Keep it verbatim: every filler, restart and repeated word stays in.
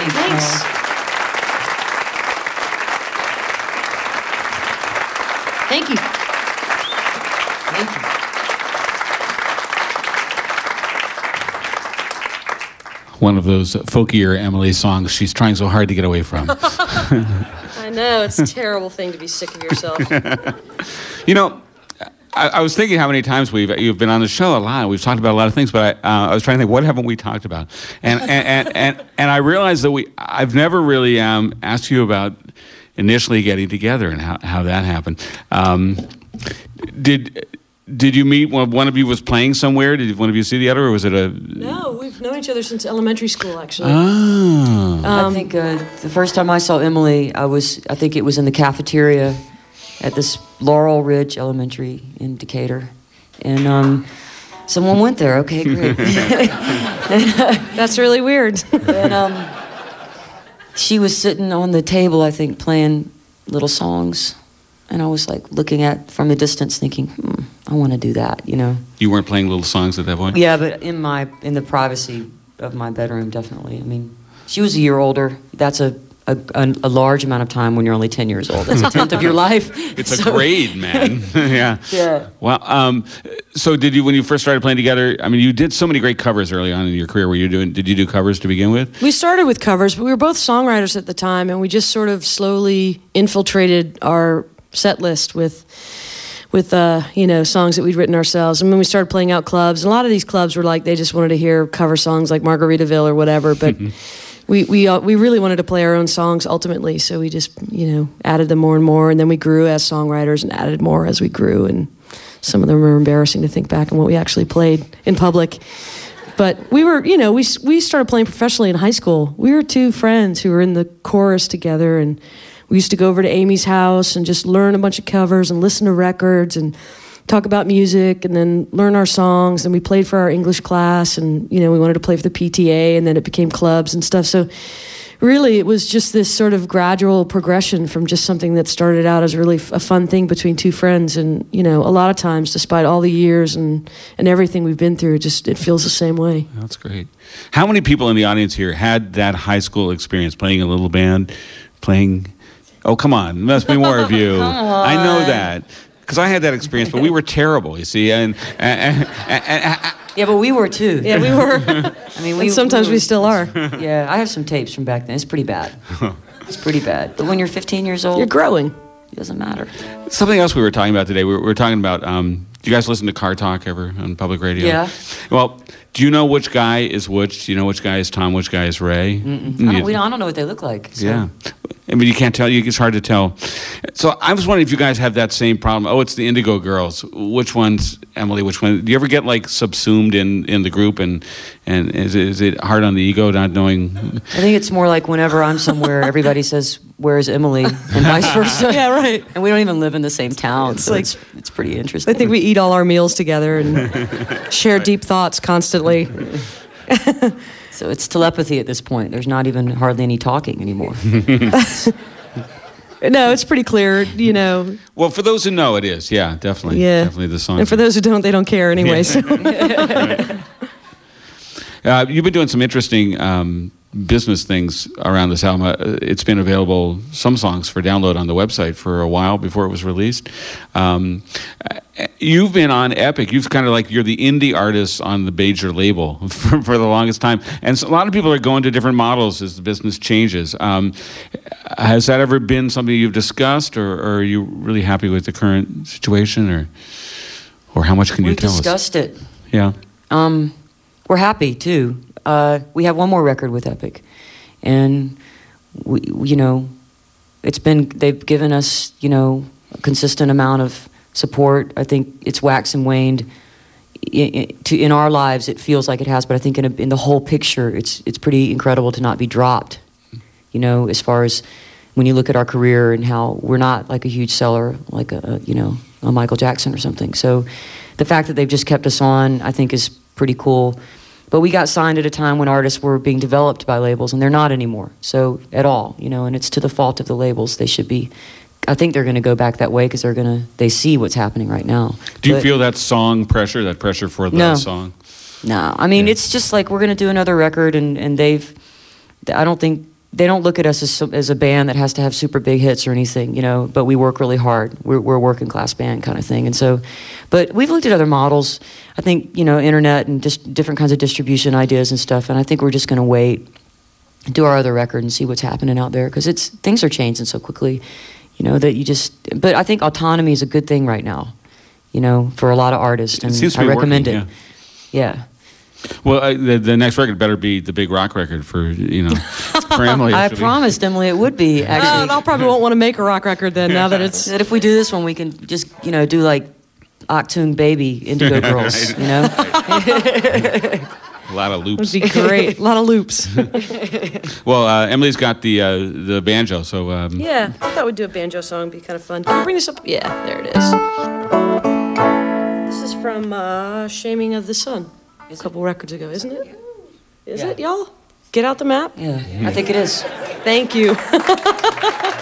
Thanks. Thank you. Thank you. One of those folkier Emily songs she's trying so hard to get away from. I know, it's a terrible thing to be sick of yourself. You know, I, I was thinking how many times we've you've been on the show a lot. We've talked about a lot of things, but I, uh, I was trying to think, what haven't we talked about? And and, and, and, and I realized that we I've never really um, asked you about initially getting together and how, how that happened. Um, did did you meet when one of you was playing somewhere? Did one of you see the other, or was it a? No, we've known each other since elementary school, actually. Oh. Um, I think uh, the first time I saw Emily, I was I think it was in the cafeteria at this Laurel Ridge Elementary in Decatur, and um, someone went there. Okay, great. That's really weird. And um, she was sitting on the table, I think, playing little songs, and I was like looking at from a distance, thinking, hmm, I want to do that, you know. You weren't playing little songs at that point? Yeah, but in my in the privacy of my bedroom, definitely. I mean, she was a year older. That's a a, a, a large amount of time when you're only ten years old. That's a tenth of your life. It's So- a grade, man. Yeah. Yeah. Well, um, so did you, when you first started playing together, I mean, you did so many great covers early on in your career. Were you doing, did you do covers to begin with? We started with covers, but we were both songwriters at the time, and we just sort of slowly infiltrated our set list with, with uh, you know, songs that we'd written ourselves. And when we started playing out clubs, and a lot of these clubs were like, they just wanted to hear cover songs like Margaritaville or whatever, but we we uh, we really wanted to play our own songs ultimately, so we just, you know, added them more and more, and then we grew as songwriters and added more as we grew, and some of them are embarrassing to think back on what we actually played in public. But we were, you know, we we started playing professionally in high school. We were two friends who were in the chorus together, and we used to go over to Amy's house and just learn a bunch of covers and listen to records and talk about music and then learn our songs. And we played for our English class, and, you know, we wanted to play for the P T A, and then it became clubs and stuff. So really it was just this sort of gradual progression from just something that started out as really a fun thing between two friends. And, you know, a lot of times, despite all the years and, and everything we've been through, it just, it feels the same way. That's great. How many people in the audience here had that high school experience, playing a little band, playing... Oh, come on. There must be more of you. Come on. I know that. Because I had that experience, but we were terrible, you see. And, and, and, and, and Yeah, but we were too. Yeah, we were. I mean, we And sometimes we, we were, still are. Yeah, I have some tapes from back then. It's pretty bad. It's pretty bad. But when you're fifteen years old, You're growing. it doesn't matter. something else we were talking about today, we were, we were talking about, um, do you guys listen to Car Talk ever on public radio? Yeah. Well, do you know which guy is which? Do you know which guy is Tom, which guy is Ray? Mm-mm. I, don't, we don't, I don't know what they look like. So. Yeah. I mean, you can't tell. It's hard to tell. So I was wondering if you guys have that same problem. Oh, it's the Indigo Girls. Which one's Emily? Which one? Do you ever get like subsumed in, in the group, and and is it, is it hard on the ego not knowing? I think it's more like whenever I'm somewhere, everybody says, "Where's Emily?" and vice versa. Yeah, right. And we don't even live in the same town, It's so like- it's it's pretty interesting. I think we eat all our meals together and share deep thoughts constantly. So it's telepathy at this point. There's not even hardly any talking anymore. No, it's pretty clear, you know. Well, for those who know, it is. Yeah, definitely. Yeah. Definitely the song. And for those who don't, they don't care anyway. So. Uh, you've been doing some interesting um, business things around this album. Uh, it's been available, some songs, for download on the website for a while before it was released. Um, you've been on Epic. You've kind of like, you're the indie artist on the major label for, for the longest time. And so a lot of people are going to different models as the business changes. Um, has that ever been something you've discussed, or, or are you really happy with the current situation, or or how much can you We've tell us? discussed it. Yeah. Um, we're happy too. Uh, we have one more record with Epic, and we, you know, it's been they've given us, you know, a consistent amount of support. I think it's waxed and waned. In, in, to, in our lives, it feels like it has, but I think in, a, in the whole picture, it's it's pretty incredible to not be dropped. You know, as far as when you look at our career and how we're not like a huge seller, like a, a you know a Michael Jackson or something. So the fact that they've just kept us on, I think, is pretty cool. But we got signed at a time when artists were being developed by labels, and they're not anymore. So at all, you know, and it's to the fault of the labels. They should be. I think they're going to go back that way because they're going to. They see what's happening right now. Do you But, feel that song pressure, that pressure for the No. song? No, I mean Yeah. it's just like we're going to do another record, and and they've. I don't think they don't look at us as, as a band that has to have super big hits or anything, you know, but we work really hard. We're, we're a working class band kind of thing. And so, but we've looked at other models. I think, you know, internet and just different kinds of distribution ideas and stuff. And I think we're just going to wait, do our other record and see what's happening out there. Because it's, things are changing so quickly, you know, that you just, but I think autonomy is a good thing right now, you know, for a lot of artists. And It seems to I be recommend working, it. Yeah. yeah. Well, I, the, the next record better be the big rock record for, you know, for Emily. I Should we- promised Emily it would be, actually. Uh, I'll probably won't want to make a rock record then. Now that it's That if we do this one, we can just, you know, do like Achtung Baby, Indigo Girls, you know? A lot of loops. would be great. A lot of loops. Well, uh, Emily's got the uh, the banjo, so um, Yeah, I thought we'd do a banjo song. It'd be kind of fun. Can you bring this up? Yeah, there it is. This is from uh, Shaming of the Sun. A couple records ago, isn't it? Is Yeah. it, y'all? Get out the map. Yeah, I think it is. Thank you.